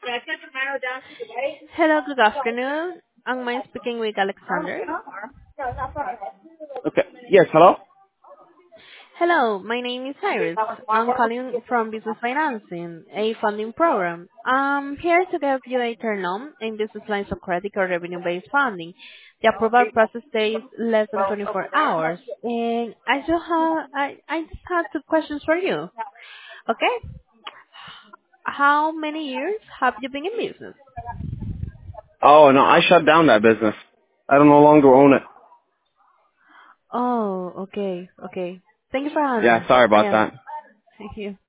Hello, good afternoon. Am I speaking with Alexander? Okay. Yes, hello? Hello, my name is Iris. I'm calling from Business Financing, a funding program. I'm here to give you a turn on in business lines of credit or revenue-based funding. The approval process takes less than 24 hours, and I just have two questions for you. Okay? How many years have you been in business? Oh, no, I shut down that business. I don't no longer own it. Oh, okay, okay. Thank you for Yeah, answering. sorry I about am. that. Thank you.